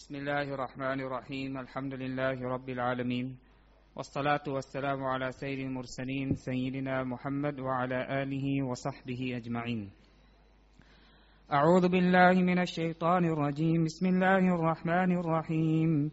بسم الله الرحمن الرحيم الحمد لله رب العالمين والصلاة والسلام على سيد المرسلين سيدنا محمد وعلى آله وصحبه أجمعين. أعوذ بالله من الشيطان الرجيم. بسم الله الرحمن الرحيم.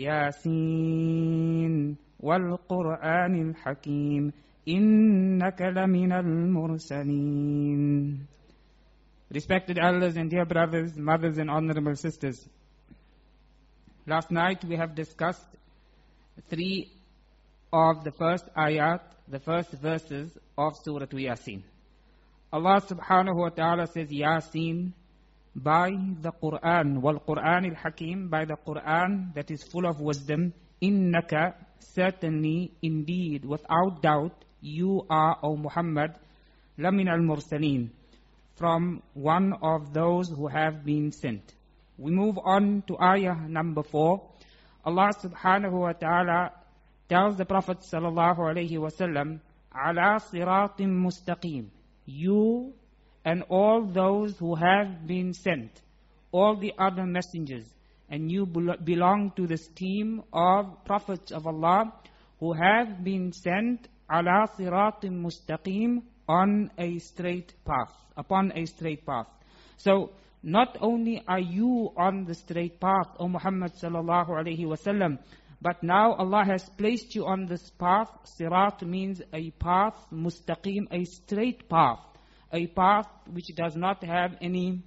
ياسين والقرآن الحكيم إنك لمن المرسلين. Respected elders and dear brothers, mothers and honorable sisters, last night we have discussed three of the first ayat, the first verses of Surah Yasin. Allah subhanahu wa ta'ala says, Yasin, by the Quran, wal Quran al-Hakim, by the Quran that is full of wisdom, innaka, certainly, indeed, without doubt, you are, O Muhammad, lamin al-mursaleen, from one of those who have been sent. We move on to ayah number 4. Allah subhanahu wa ta'ala tells the Prophet sallallahu alayhi wa sallam, ala siratim mustaqim, you and all those who have been sent, all the other messengers, and you belong to this team of prophets of Allah who have been sent ala siratim mustaqim, on a straight path, upon a straight path. So, not only are you on the straight path, O Muhammad sallallahu alayhi wa sallam, but now Allah has placed you on this path. Sirat means a path, mustaqim, a straight path, a path which does not have any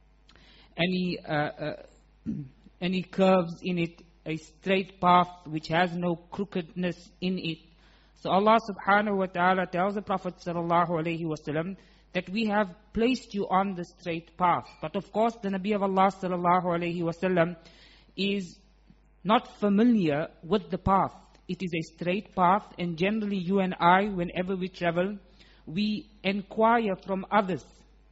curves in it, a straight path which has no crookedness in it. So Allah subhanahu wa ta'ala tells the Prophet sallallahu alayhi wa sallam that we have placed you on the straight path. But of course the Nabi of Allah sallallahu alayhi wa sallam is not familiar with the path. It is a straight path, and generally you and I, whenever we travel, we inquire from others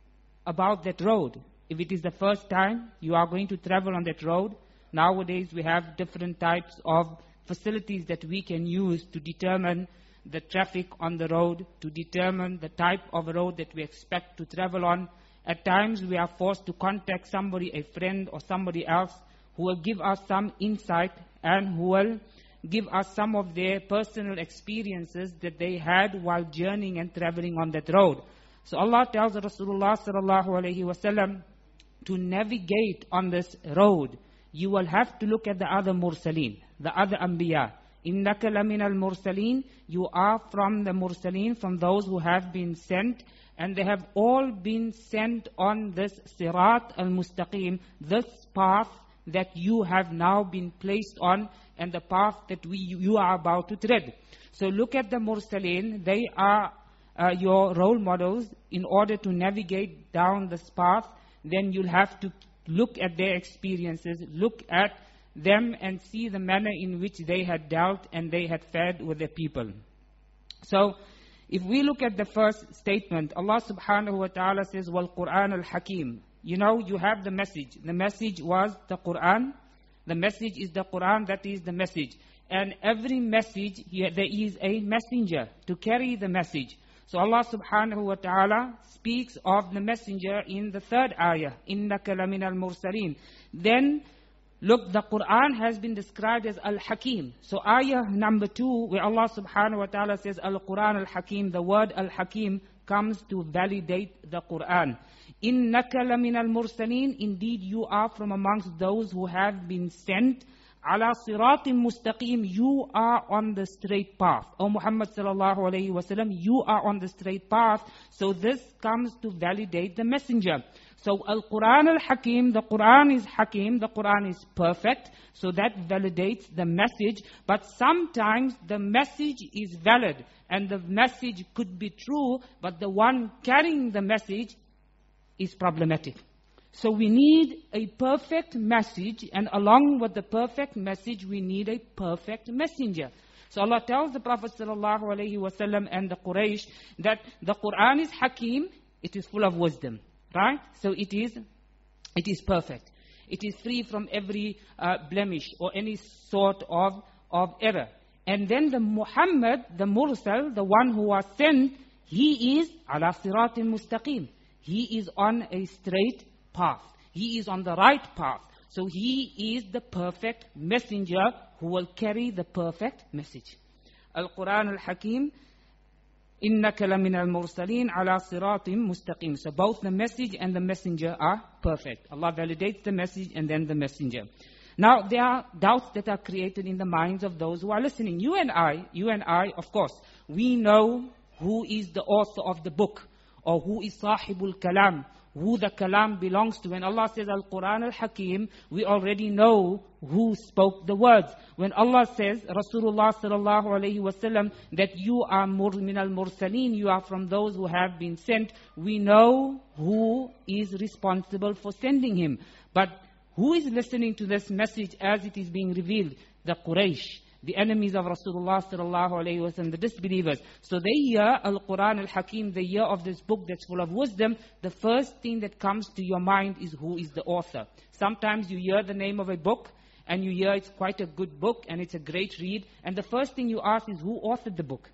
about that road. If it is the first time you are going to travel on that road, nowadays we have different types of facilities that we can use to determine the traffic on the road, to determine the type of road that we expect to travel on. At times we are forced to contact somebody, a friend or somebody else, who will give us some insight and who will give us some of their personal experiences that they had while journeying and traveling on that road. So Allah tells Rasulullah sallallahu alayhi wa sallam, to navigate on this road, you will have to look at the other mursaleen, the other anbiya. Innaka lamin al-mursaleen, you are from the mursaleen, from those who have been sent, and they have all been sent on this sirat al-mustaqim, this path that you have now been placed on, and the path that you are about to tread. So look at the mursaleen, they are your role models. In order to navigate down this path, then you'll have to look at their experiences, look at them and see the manner in which they had dealt and they had fared with their people. So, if we look at the first statement, Allah subhanahu wa ta'ala says, wal Quran al-Hakim. You know, you have the message. The message was the Quran. The message is the Quran, that is the message. And every message, there is a messenger to carry the message. So Allah subhanahu wa ta'ala speaks of the messenger in the third ayah, innaka lamin al-mursaleen. Then, look, the Quran has been described as Al-Hakim. So ayah number 2, where Allah subhanahu wa ta'ala says Al-Quran Al-Hakim, the word Al-Hakim comes to validate the Quran. Innaka lamin al-mursaleen, indeed you are from amongst those who have been sent. Ala siratim mustaqim, you are on the straight path. O Muhammad sallallahu alayhi wa sallam, you are on the straight path. So this comes to validate the messenger. So Al-Quran Al-Hakim, the Quran is Hakim, the Quran is perfect. So that validates the message. But sometimes the message is valid and the message could be true, but the one carrying the message is problematic. So we need a perfect message, and along with the perfect message, we need a perfect messenger. So Allah tells the Prophet sallallahu alaihi wasallam and the Quraysh that the Quran is Hakim, it is full of wisdom, right? So it is perfect. It is free from every blemish or any sort of error. And then the Muhammad, the Mursal, the one who was sent, he is ala siratin mustaqim. He is on a straight path. He is on the right path. So he is the perfect messenger who will carry the perfect message. Al-Quran al-Hakim, إِنَّكَ لَمِنَ الْمُرْسَلِينَ عَلَى صِرَاطٍ مُسْتَقِيمٍ. So both the message and the messenger are perfect. Allah validates the message and then the messenger. Now, there are doubts that are created in the minds of those who are listening. You and I, of course, we know who is the author of the book, or who is Sahibul Kalam, who the Kalam belongs to. When Allah says Al-Quran Al-Hakim, we already know who spoke the words. When Allah says, Rasulullah sallallahu alayhi wasallam, that you are min al-mursaleen, you are from those who have been sent, we know who is responsible for sending him. But who is listening to this message as it is being revealed? The Quraysh, the enemies of Rasulullah sallallahu alayhi wasallam, the disbelievers. So they hear Al-Quran Al-Hakim, they hear of this book that's full of wisdom. The first thing that comes to your mind is who is the author. Sometimes you hear the name of a book and you hear it's quite a good book and it's a great read, and the first thing you ask is who authored the book?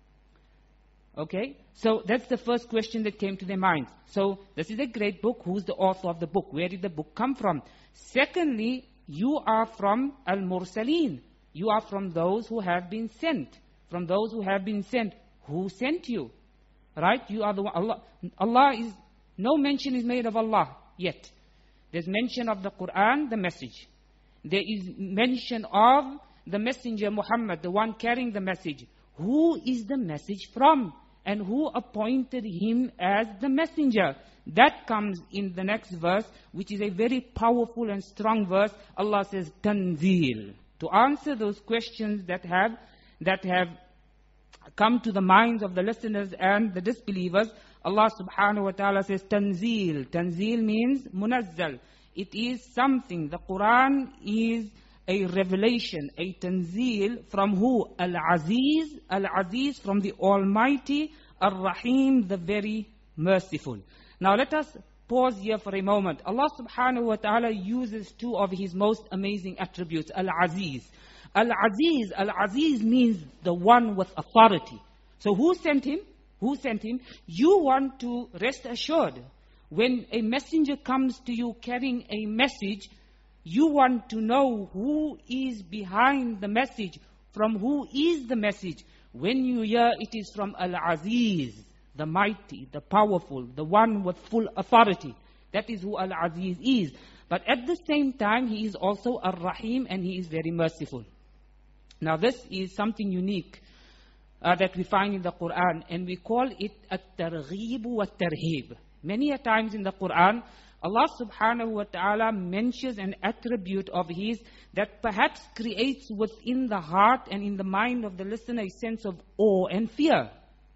Okay, so that's the first question that came to their minds. So this is a great book. Who's the author of the book? Where did the book come from? Secondly, you are from Al-Mursaleen. You are from those who have been sent. From those who have been sent. Who sent you? Right? You are the one. Allah is, no mention is made of Allah yet. There's mention of the Quran, the message. There is mention of the messenger Muhammad, the one carrying the message. Who is the message from? And who appointed him as the messenger? That comes in the next verse, which is a very powerful and strong verse. Allah says, Tanzeel. To answer those questions that have come to the minds of the listeners and the disbelievers, Allah subhanahu wa ta'ala says, Tanzeel. Tanzeel means munazzal. It is something. The Quran is a revelation, a tanzeel from who? Al-Aziz. Al-Aziz from the Almighty. Ar-Rahim, the very merciful. Now let us pause here for a moment. Allah subhanahu wa ta'ala uses two of His most amazing attributes. Al-Aziz. Al-Aziz. Al-Aziz means the one with authority. So who sent Him? Who sent Him? You want to rest assured. When a messenger comes to you carrying a message, you want to know who is behind the message, from who is the message. When you hear it is from Al-Aziz, the mighty, the powerful, the one with full authority. That is who Al-Aziz is. But at the same time, He is also Ar-Rahim, and He is very merciful. Now this is something unique that we find in the Quran, and we call it At-Targheeb wa Tarheeb. Many a times in the Quran, Allah subhanahu wa ta'ala mentions an attribute of His that perhaps creates within the heart and in the mind of the listener a sense of awe and fear.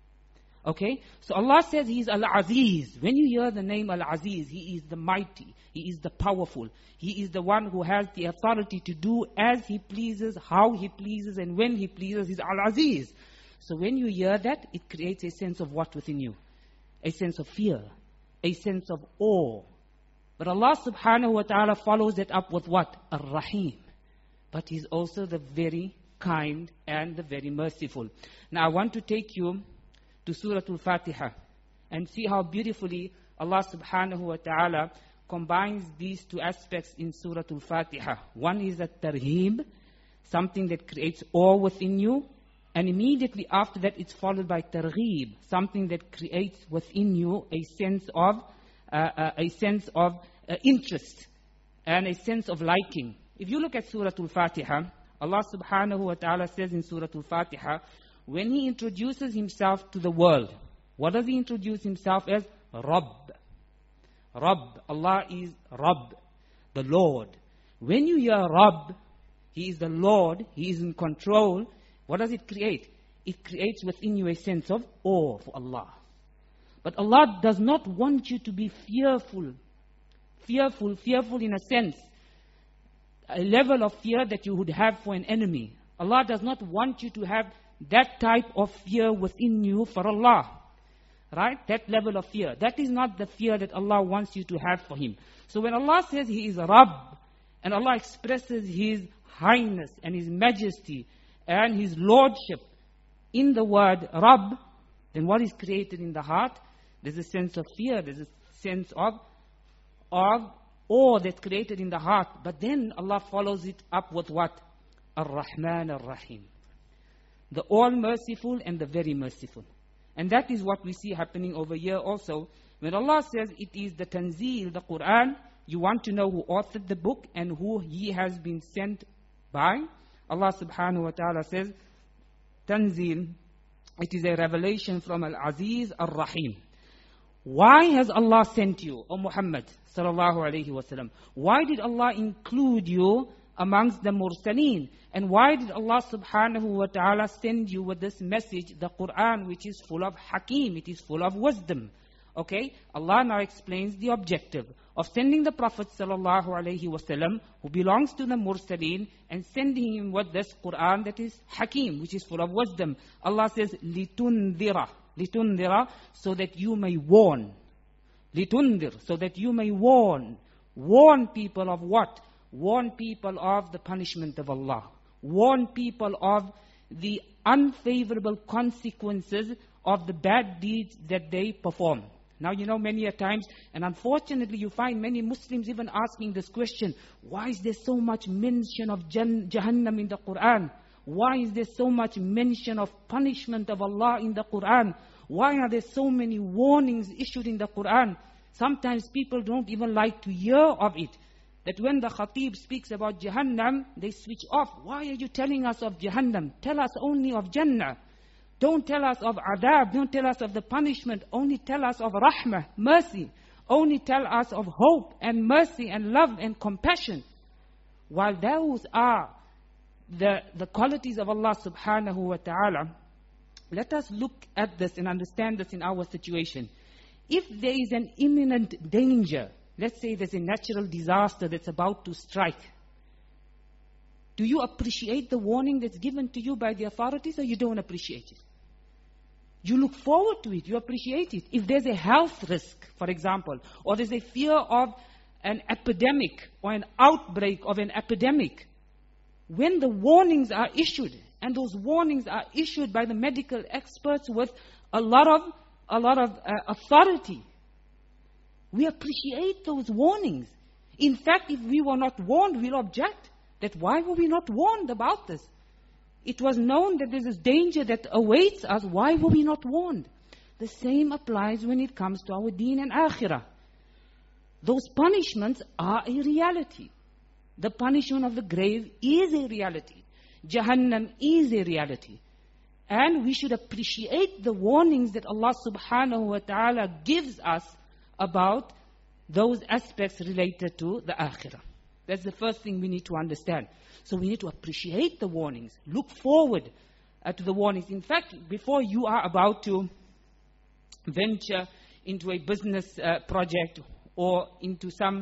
Okay? So Allah says He is Al-Aziz. When you hear the name Al-Aziz, He is the mighty, He is the powerful. He is the one who has the authority to do as He pleases, how He pleases, and when He pleases. He's Al-Aziz. So when you hear that, it creates a sense of what within you? A sense of fear, a sense of awe. But Allah subhanahu wa ta'ala follows it up with what? Ar-Rahim. But He's also the very kind and the very merciful. Now I want to take you to Surah Al-Fatiha and see how beautifully Allah subhanahu wa ta'ala combines these two aspects in Surah Al-Fatiha. One is At-Tarheeb, something that creates awe within you. And immediately after that, it's followed by Targheeb, something that creates within you a sense of interest and a sense of liking. If you look at Surah Al-Fatiha, Allah subhanahu wa ta'ala says in Surah Al-Fatiha, when He introduces Himself to the world, what does He introduce Himself as? Rabb. Rabb. Allah is Rabb, the Lord. When you hear Rabb, He is the Lord, He is in control. What does it create? It creates within you a sense of awe for Allah. But Allah does not want you to be fearful. Fearful in a sense. A level of fear that you would have for an enemy. Allah does not want you to have that type of fear within you for Allah. Right? That level of fear. That is not the fear that Allah wants you to have for Him. So when Allah says He is Rabb, and Allah expresses His highness and His majesty and His lordship in the word Rabb, then what is created in the heart? There's a sense of fear, there's a sense of awe that's created in the heart. But then Allah follows it up with what? Ar-Rahman Ar-Rahim. The all-merciful and the very merciful. And that is what we see happening over here also. When Allah says it is the Tanzeel, the Quran, you want to know who authored the book and who He has been sent by. Allah subhanahu wa ta'ala says, Tanzeel, it is a revelation from Al-Aziz Ar-Rahim. Why has Allah sent you, O Muhammad sallallahu alayhi wa sallam? Why did Allah include you amongst the Mursaleen? And why did Allah subhanahu wa ta'ala send you with this message, the Quran, which is full of Hakim, it is full of wisdom? Okay, Allah now explains the objective of sending the Prophet sallallahu alayhi wa sallam, who belongs to the Mursaleen, and sending him with this Quran that is Hakim, which is full of wisdom. Allah says, لِتُنذِرَ, لِتُنذِرَ, so that you may warn. لِتُنذِر, so that you may warn. Warn people of what? Warn people of the punishment of Allah. Warn people of the unfavorable consequences of the bad deeds that they perform. Now, you know, many a times, and unfortunately you find many Muslims even asking this question, why is there so much mention of Jahannam in the Quran? Why is there so much mention of punishment of Allah in the Quran? Why are there so many warnings issued in the Quran? Sometimes people don't even like to hear of it. That when the Khatib speaks about Jahannam, they switch off. Why are you telling us of Jahannam? Tell us only of Jannah. Don't tell us of adab, don't tell us of the punishment. Only tell us of rahmah, mercy. Only tell us of hope and mercy and love and compassion. While those are the qualities of Allah subhanahu wa ta'ala, let us look at this and understand this in our situation. If there is an imminent danger, let's say there's a natural disaster that's about to strike, do you appreciate the warning that's given to you by the authorities, or you don't appreciate it? You look forward to it, you appreciate it. If there's a health risk, for example, or there's a fear of an epidemic or an outbreak of an epidemic, when the warnings are issued, and those warnings are issued by the medical experts with a lot of authority, we appreciate those warnings. In fact, if we were not warned, we'll object. That why were we not warned about this? It was known that there's this danger that awaits us. Why were we not warned? The same applies when it comes to our deen and akhirah. Those punishments are a reality. The punishment of the grave is a reality. Jahannam is a reality. And we should appreciate the warnings that Allah subhanahu wa ta'ala gives us about those aspects related to the akhirah. That's the first thing we need to understand. So we need to appreciate the warnings. Look forward to the warnings. In fact, before you are about to venture into a business project or into some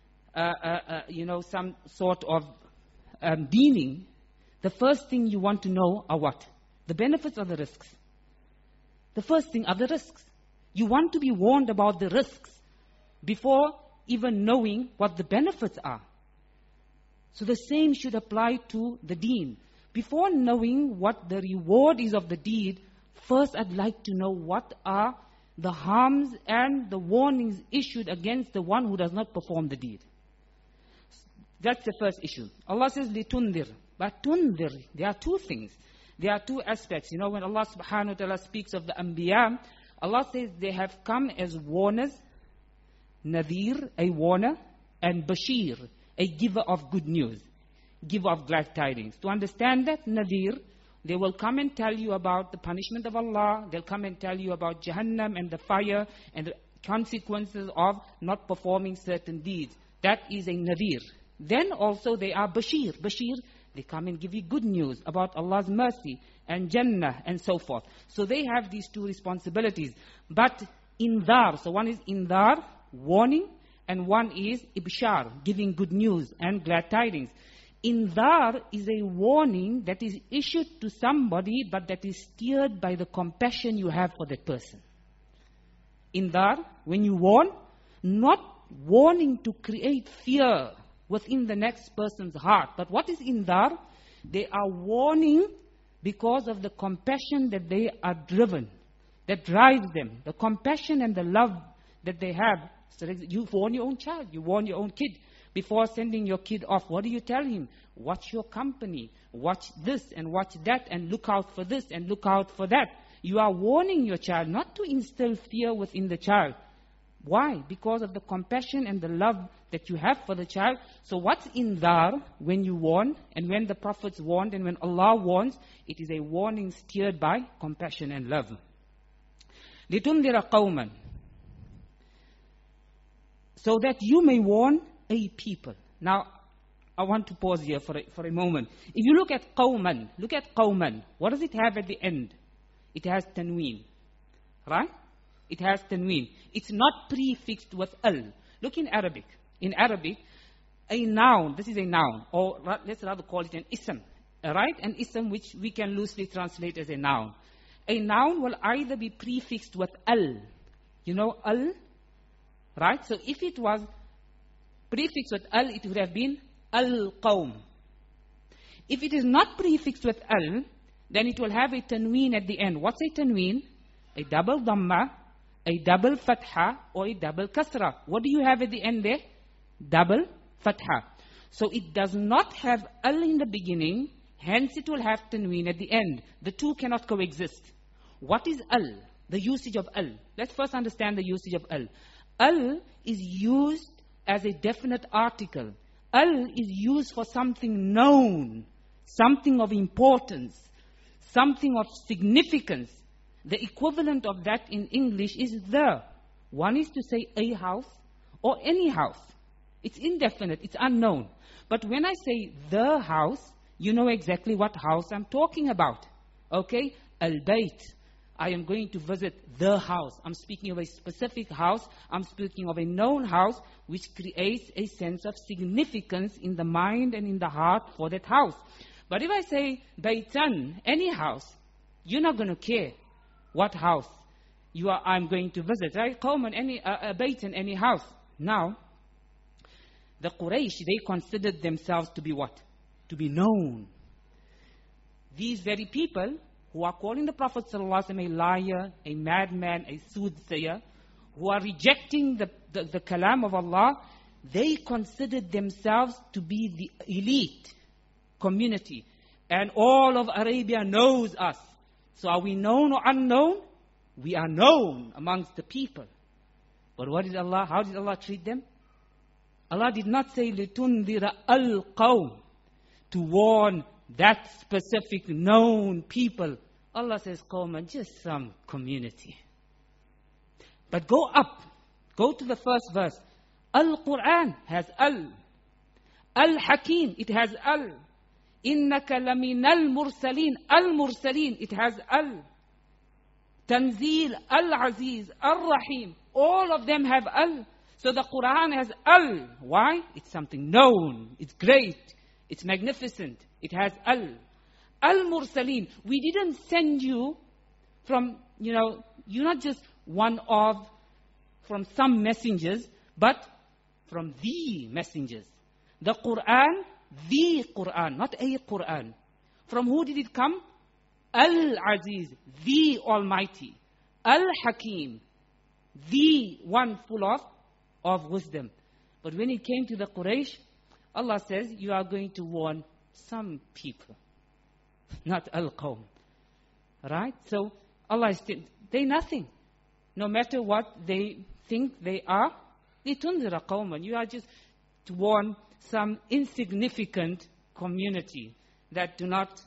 sort of dealing, the first thing you want to know are what? The benefits or the risks? The first thing are the risks. You want to be warned about the risks before even knowing what the benefits are. So the same should apply to the deen. Before knowing what the reward is of the deed, first I'd like to know what are the harms and the warnings issued against the one who does not perform the deed. That's the first issue. Allah says, لِتُنذِرْ. But tundir, there are two things. There are two aspects. You know, when Allah subhanahu wa ta'ala speaks of the Anbiya, Allah says they have come as warners, Nadir, a warner, and Bashir, a giver of good news, giver of glad tidings. To understand that, Nadir, they will come and tell you about the punishment of Allah. They'll come and tell you about Jahannam and the fire and the consequences of not performing certain deeds. That is a Nadir. Then also they are Bashir. Bashir, they come and give you good news about Allah's mercy and Jannah and so forth. So they have these two responsibilities. But Indar, so one is Indar, warning, and one is Ibshar, giving good news and glad tidings. Indar is a warning that is issued to somebody, but that is steered by the compassion you have for that person. Indar, when you warn, not warning to create fear within the next person's heart. But what is Indar? They are warning because of the compassion that they are driven, that drives them, the compassion and the love that they have So you warn your own child, you warn your own kid. Before sending your kid off, what do you tell him? Watch your company, watch this and watch that, and look out for this and look out for that. You are warning your child, not to instill fear within the child. Why? Because of the compassion and the love that you have for the child. So what's indhar when you warn, and when the prophets warned, and when Allah warns, it is a warning steered by compassion and love. لِتُنْذِرَ قَوْمًا, so that you may warn a people. Now, I want to pause here for a moment. If you look at qawman, what does it have at the end? It has tanween, right? It has tanween. It's not prefixed with al. Look in Arabic. In Arabic, a noun, this is a noun, or let's rather call it an ism, right? An ism which we can loosely translate as a noun. A noun will either be prefixed with al. You know al? Right? So if it was prefixed with al, it would have been al-qawm. If it is not prefixed with al, then it will have a tanween at the end. What's a tanween? A double dhamma, a double fatha, or a double kasra. What do you have at the end there? Double fatha. So it does not have al in the beginning, hence it will have tanween at the end. The two cannot coexist. What is al? The usage of al. Let's first understand the usage of al. Al is used as a definite article. Al is used for something known, something of importance, something of significance. The equivalent of that in English is the. One is to say a house or any house. It's indefinite, it's unknown. But when I say the house, you know exactly what house I'm talking about. Okay? Al-Bayt. I am going to visit the house. I'm speaking of a specific house. I'm speaking of a known house which creates a sense of significance in the mind and in the heart for that house. But if I say Baytan, any house, you're not going to care what house I'm going to visit, right? Qawman, Baytan, any house. Now, the Quraysh, they considered themselves to be what? To be known. These very people who are calling the Prophet ﷺ a liar, a madman, a soothsayer, who are rejecting the kalam of Allah, they considered themselves to be the elite community. And all of Arabia knows us. So are we known or unknown? We are known amongst the people. But what did Allah, how did Allah treat them? Allah did not say, لِتُنْذِرَ الْقَوْمِ, to warn that specific known people. Allah says, qawman, just some community. But go up, go to the first verse. Al-Quran has al. Al-Hakim, it has al. إِنَّكَ لَمِنَ الْمُرْسَلِينَ Al-Mursaleen, it has al. Tanzeel, Al-Aziz, Al-Rahim, all of them have al. So the Quran has al. Why? It's something known, it's great, it's magnificent. It has al. Al-Mursaleen, we didn't send you from, you're not just one of, from some messengers, but from the messengers. The Quran, not a Quran. From who did it come? Al-Aziz, the Almighty. Al-Hakim, the one full of wisdom. But when it came to the Quraysh, Allah says, you are going to warn some people, not al-qawm. Right? So Allah is still, they nothing. No matter what they think they are, لِتُنْذِرَ قَوْمًا, you are just to warn some insignificant community that do not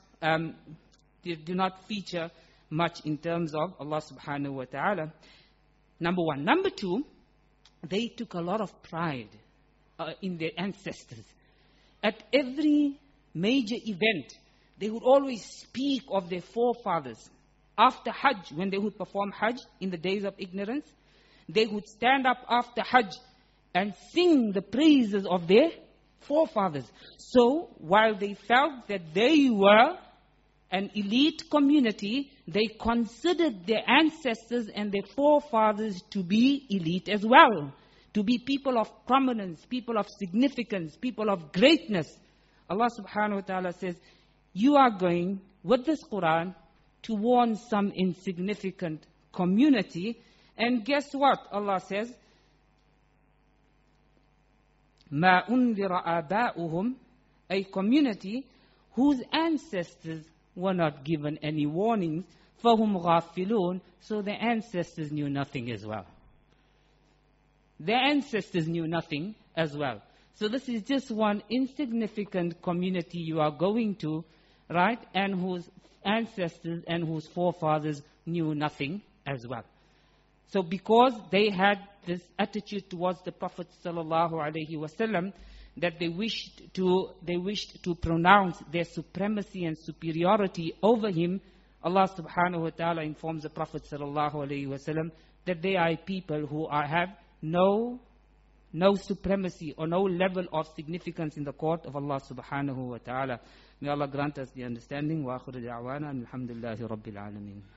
feature much in terms of Allah subhanahu wa ta'ala. Number one. Number two, they took a lot of pride in their ancestors. At every major event, they would always speak of their forefathers. After Hajj, when they would perform Hajj in the days of ignorance, they would stand up after Hajj and sing the praises of their forefathers. So, while they felt that they were an elite community, they considered their ancestors and their forefathers to be elite as well, to be people of prominence, people of significance, people of greatness. Allah subhanahu wa ta'ala says, you are going with this Quran to warn some insignificant community. And guess what? Allah says, مَا أُنذِرَ آبَاؤُهُمْ, a community whose ancestors were not given any warnings, فَهُمْ غَافِلُونَ, so their ancestors knew nothing as well. Their ancestors knew nothing as well. So this is just one insignificant community you are going to, right? And whose ancestors and whose forefathers knew nothing as well. So because they had this attitude towards the Prophet ﷺ, that they wished to pronounce their supremacy and superiority over him, Allah subhanahu wa ta'ala informs the Prophet ﷺ that they are people who have no supremacy or no level of significance in the court of Allah subhanahu wa ta'ala. May Allah grant us the understanding. Wa akhiru da'wana alhamdulillahi rabbil alameen.